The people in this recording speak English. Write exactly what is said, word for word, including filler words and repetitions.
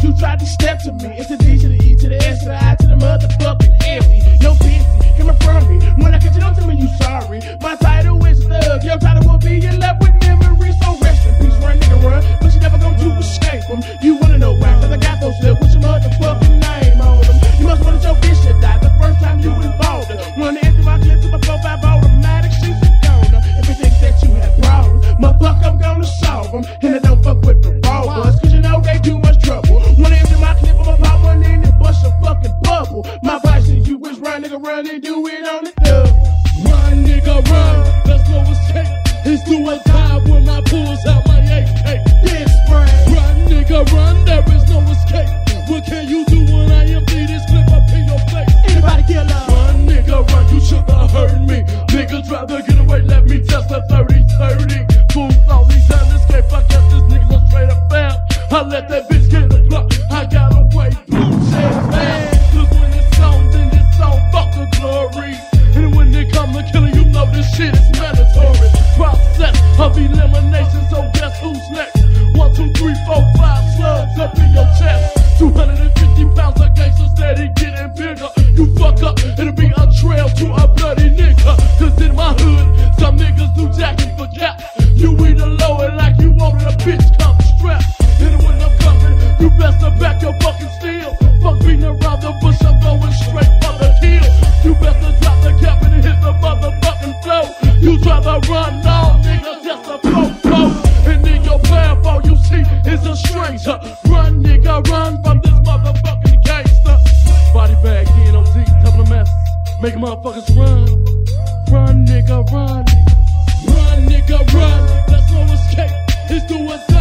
you tried to step to me. It's the D to the E to the S to the I to the motherfucking F. Your bitch coming from me. When I catch you, don't tell me you sorry. My title is Thug. Your title will be in love with memories. So rest in peace, run nigga run. But you never going to escape them. You wanna know why? Cause I got those lips with your motherfucking name on them. You must want that your bitch should die the first time you involved her. Wanna enter my clip to my four five automatic, she's a goner. If you think that you have problems, motherfucker, I'm gonna solve them. And I don't fuck with the robbers, cause you know they too much trouble. Wanna enter my clip, I'ma pop one in and bust a fucking bubble. My advice to you is run, nigga, run and do it on the dub. Run, nigga, run, there's no escape. It's do or die when I pulls out my A K. Big spray. Run, nigga, run, there is no escape. What can you do when I empty this clip up in your face? Anybody kill her? Run, nigga, run, you should have heard me. Niggas rather get away, let me test the thirty thirty. Fools always trying to escape, I guess this nigga's a straight up fam. I let that bitch get a block, I got away, blue said man. Look when it's on, then it's on, fuck the glory. And when they come to kill you, you know this shit is mandatory. Process of elimination, so guess who's next? One, two, three, four, five slugs up in your chest. two hundred fifty pounds of gangsta steady getting bigger. You fuck up, it'll be a trail to a bloody nigga. Cause in my hood, some niggas do jacking for cap. You either low it like you wanted a bitch come strapped. And when I'm coming, you best to back your fucking steel. Fuck beating around the bush, I'm going straight for the kill. You best to drop the cap and hit the motherfucking flow. You try to run long, nigga, just a popo. And in your path, all you see is a stranger. Run, nigga, run from this motherfucking gangster. Body bag, D N O T, double M S. Make motherfuckers run. Run, nigga, run. Run, nigga, run. There's no escape. It's do or die.